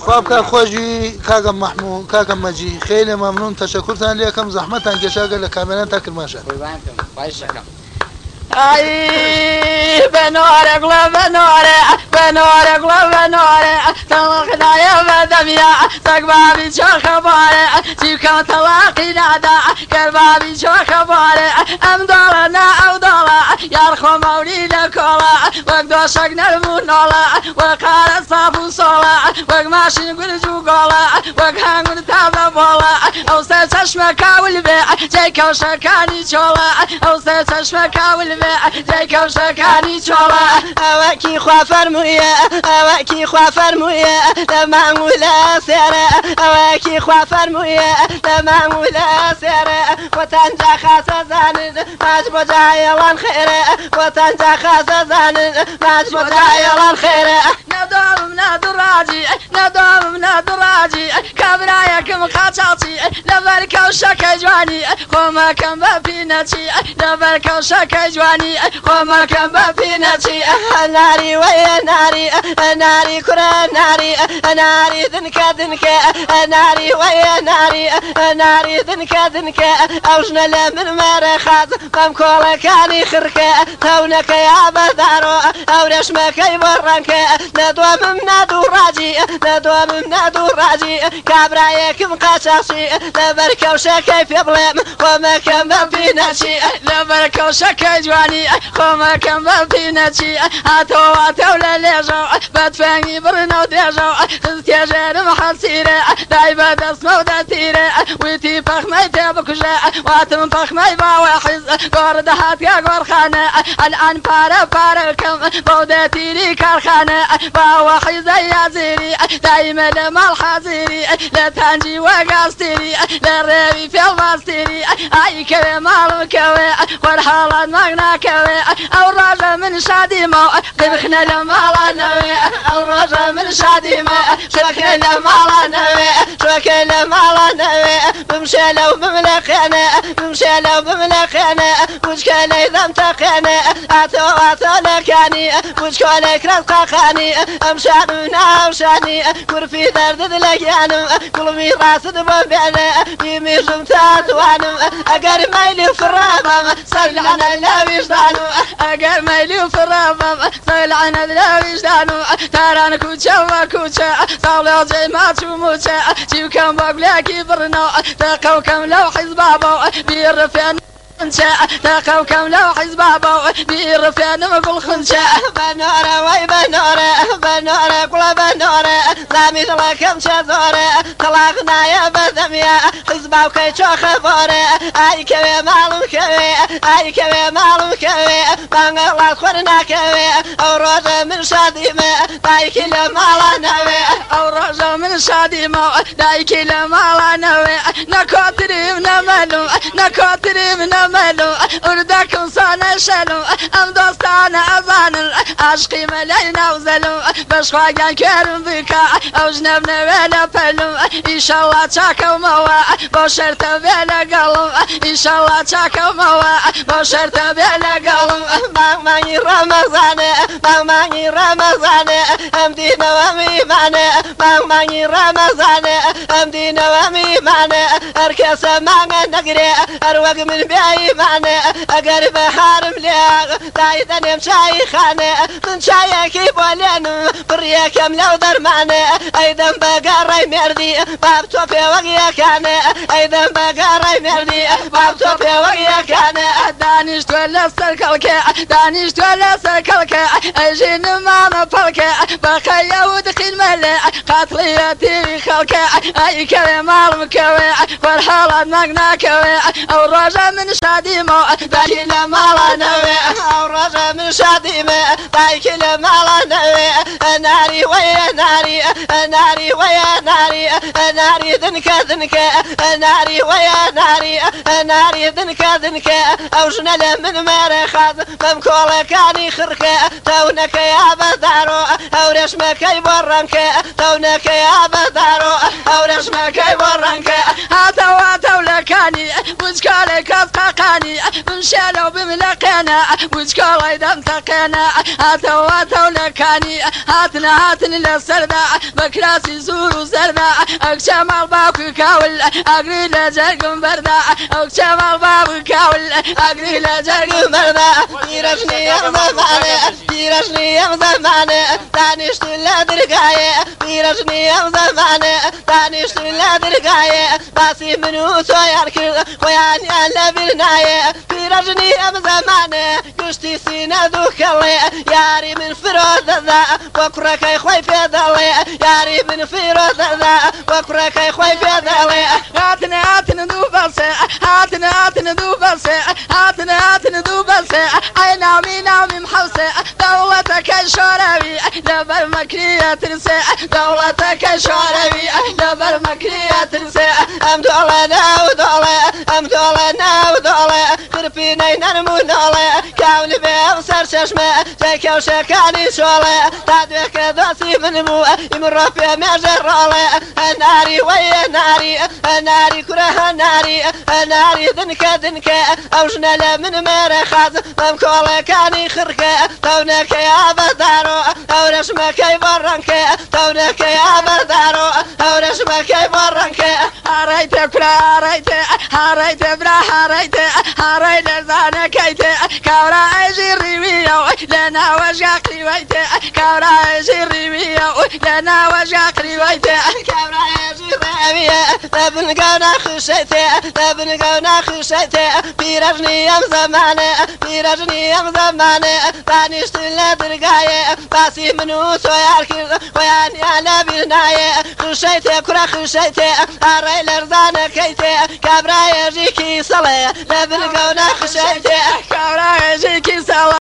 خوابك خوجي كاغم محمود كاغم مجي خيلي ممنون تشكرتان لكم زحمتان كشاغل لكاملان تاكل ما شاء اي بنورك لا بنورك لا بنورك طلقنا يا مدميا تقبابي شو خباري تيكا طلاقي نادا كربابي شو خباري ام دولنا او دولا يرخو مولينا كولا وقدو شقنا المونولا وقال صابو صولا وقماشي نقول جوغولا وقهانقول تابا بولا او سيتشمكا والبيع جيكا وشكاني شولا او سيتشمكا والبيع جايكم شكاني شولا أواكي خوافر مويا أواكي خوافر مويا لما مولا سيرة أواكي خوافر مويا لما مولا سيرة وتنجا خاصة زانن ماجبو جايلان خيرة وتنجا خاصة زانن ماجبو جايلان خيرة ندوم من دراجي كبرايكم خاتاتي لبركو شكا جواني خوما كم بفينتي لبركو شكا جواني خوما كم بفينتي ناري ويا ناري ناري كرة ناري ذنكا ناري ويا ناري ذنكا أوجنا لمن مرخاز ممكولا كاني خركا تونك يا بدارو أو رشمك يبرنك ندوم من راجي كابرايك مقاشاشي لبركو شكاي في بلام وما كان بفينتي لبركو شكا جواني خوما كم بفينتي هاتو لليجو بدفاني برنو ديجو خزتيجير محصيري دايبا دسمو داتيري ويتي فخمي تبكجا واتم فخمي باوحز قرد هاتيا قرخانة الآن باركم بوداتيري كارخانة باوحز يازيري دايما لما الحزيري لا تنجي وقاستيري لا ريبي في الماستيري اي كلمة الكوي والحالات مغنى كوي او رجل من شادي مو قبخنا لما نوي او رجل من شادي مو شوكنا لما نوي شوكنا لما نوي بمشي لو بملخنا وشكنا اذا امتقنا اتو لكاني وشكنا كرس خاني امشاني كرفي درد لكانم كل ميراث بمبعنا يميزم تاتوانم اقر مايلي في الرابم صل عنا لا وجدانو اقر مايلي في الرابم صل عنا لا وجدانو تاران كوتشا صالو جاي ما تموتشا جيبكم بقلاكي برنو تقوكم لو حزبابو بيرفين تقوكم لو حزبابو بيرفين مقول خنشا بنورة كل بنورة زامي لكم شزورة طلقنا يا بدميا حزباو كي شو خبورة اي كوي معلوم كوي بانغلا خورنا كوي او روجة من شاديمة دايكي لمالا نوي او روجة من شاديمة دايكي لمالا نوي نكوتريم نملو اردكم صانا شلو ام دوستانا ازانل عشقي ملينا وزلو باش خواقان كرم بكا او جنبنا ولا بلو ان شاء الله تشاكو موا بوشرت بلا قلو ان شاء الله تشاكو موا بوشرت بلا قلو ماني رمضان امدينا وميمانا ماني رمضان امدينا وميمانا اركس معنا نقري اروق من بيعي معنا اقرب حارم ليغ دايدا نمشاي خانه من شايكي بولين بريك لو در معنا ايضا بقاري مردي باب توفي وقيا كان ايضا بقاري مردي باب توفي وقيا كان دانيش تولى سركلك اجين ما نفلك بخيا ودخل ملا قاتلياتي خلك اي كلمة المكوي والحالة نقنا كوي او رجا من شاديمو دايكي لمالا نوي او رجا من شاديمو دايكي لمالا نوي ناري ويا ناري ذنكا ناري ويا ناري ذنكا او جنلا من مرخاز ممكولا كاني خركا تونك يا بدارو او رشمك يبرنك تونك يا بدارو او رشمك يبرنك هاتو لكاني وشكالي كاسقا ساقاني بمشالو بملقينا وشكوي دم تقينا هاتو لكاني هاتن للسردا بكراسي زور زردا اكشام الباب كاول اقري لجرقم بردا اكشام الباب كاول اقري لجرقم بردا يرشني يا زمانه يرشني يا زمانه تانيشت لا درقايه يرشني يا زمانه تانيشت لا درقايه باسي منو سويارك وياني على بالنايه يرشني يا زمانه قشتي سينا دوكلي ياري من فروض ذا وكرك يا خوي في ذلي ياري من فروض ذا وكرك يا خوي في ذلي هاتنا دوبلسه هاتنا دوبلسه هاتنا دوبلسه اي نامي محوسه دولتك الشوروي دبر مكريه ترسه دولتك الشوروي دبر مكريه ترسه ام دولنا ودوله خرفيني نرمو دوله كاولي بأبصر ششمه جاكو شكاني شوله تادوك دوسي من مو يمر في مجر روله الناري ويا الناري كره الناري ذنك اوجنا لمن مرخاز ممكوله كاني خركه تونك يا بدارو اورشمك يبرنك تونك يا بدارو اورشمك يبرنك هاريت برا هاريت زانا كيت كورا اجري ويا لنا وجاك ريويت كورا اجري ويا لنا وجاك ريويت كورا اجري ويا لبنقونا خشيت بيرجني يم زمانه تانيشت لا درقايه باسي منو سويارك وياني على بالنايه خشيت كرا خشيت هاري لرزانا كيت كابرا يجيكي صلي لبنقونا خشيت كورا اجيكي صلا